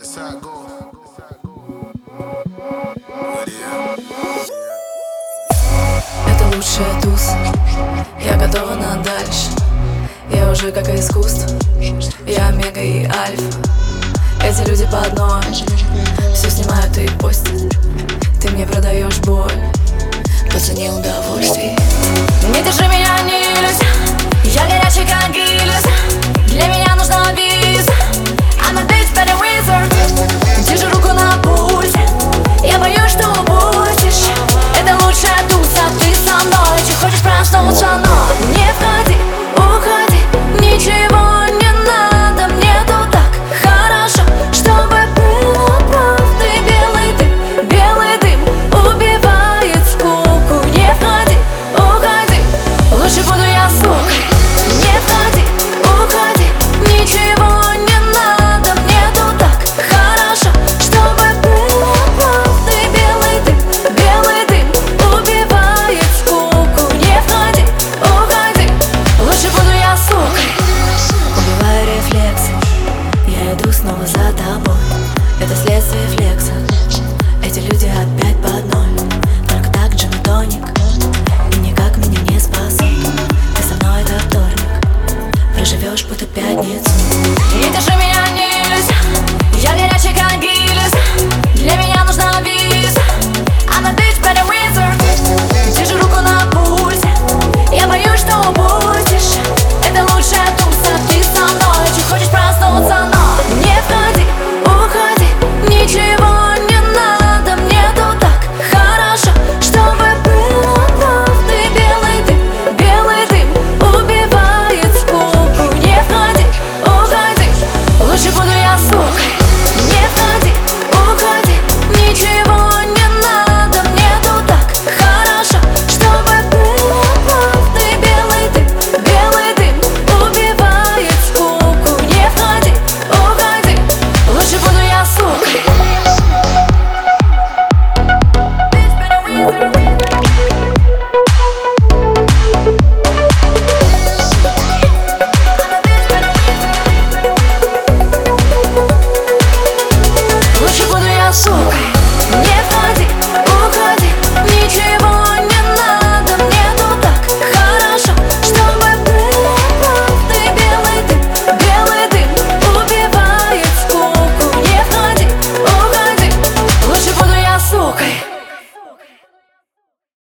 Это лучшая туз, я готова на дальше. Я уже как искусство, я омега и альфа. Эти люди по одной, все снимают и постят. Ты мне продаешь боль по цене удовольствий. Не держи меня нельзя, я горячий как гильза. Для меня нужна виза, I'm a bitch better wizard. Держи руку на пульсе, я боюсь, что упустишь. Это лучшая туса, ты со мной. Че хочешь проснуться, но не входи, уходи. Ничего не надо, мне тут так хорошо, чтобы было правдой. Белый дым убивает скуку. Не входи, уходи, лучше буду я сукой. Не входи, уходи, ничего не надо, мне тут так хорошо, чтобы было правдой. Белый дым убивает скуку. Не входи, уходи, лучше буду я сукой. Убиваю рефлексы, я иду снова за тобой. Это следствие флекса, эти люди опять по одной. Только так джин и тоник, и никак меня не спасут. Ты со мной это вторник, проживешь будто пятницу. Не держи меня нельзя, я горячий как гильза. Для меня